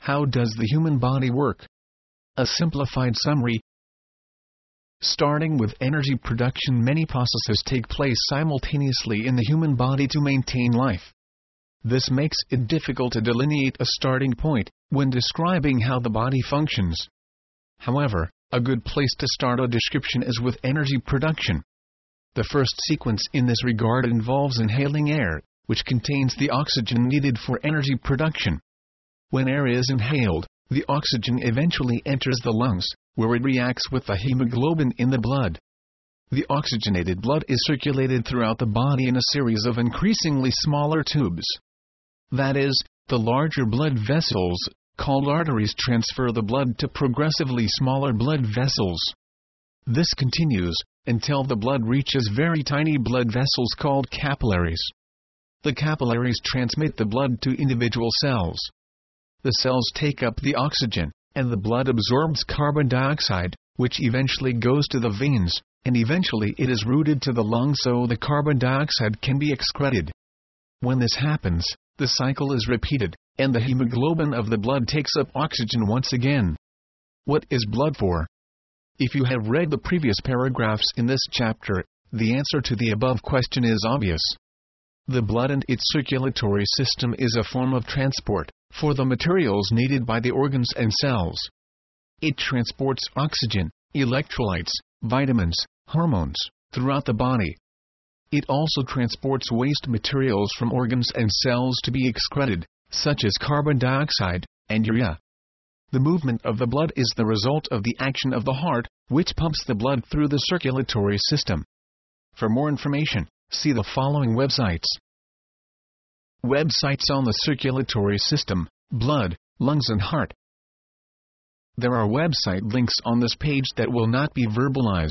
How does the human body work? A simplified summary. Starting with energy production, many processes take place simultaneously in the human body to maintain life. This makes it difficult to delineate a starting point when describing how the body functions. However, a good place to start a description is with energy production. The first sequence in this regard involves inhaling air, which contains the oxygen needed for energy production. When air is inhaled, the oxygen eventually enters the lungs, where it reacts with the hemoglobin in the blood. The oxygenated blood is circulated throughout the body in a series of increasingly smaller tubes. That is, the larger blood vessels, called arteries, transfer the blood to progressively smaller blood vessels. This continues until the blood reaches very tiny blood vessels called capillaries. The capillaries transmit the blood to individual cells. The cells take up the oxygen, and the blood absorbs carbon dioxide, which eventually goes to the veins, and eventually it is routed to the lungs so the carbon dioxide can be excreted. When this happens, the cycle is repeated, and the hemoglobin of the blood takes up oxygen once again. What is blood for? If you have read the previous paragraphs in this chapter, the answer to the above question is obvious. The blood and its circulatory system is a form of transport for the materials needed by the organs and cells. It transports oxygen, electrolytes, vitamins, hormones, throughout the body. It also transports waste materials from organs and cells to be excreted, such as carbon dioxide and urea. The movement of the blood is the result of the action of the heart, which pumps the blood through the circulatory system. For more information, see the following websites. Websites on the circulatory system, blood, lungs and heart. There are website links on this page that will not be verbalized.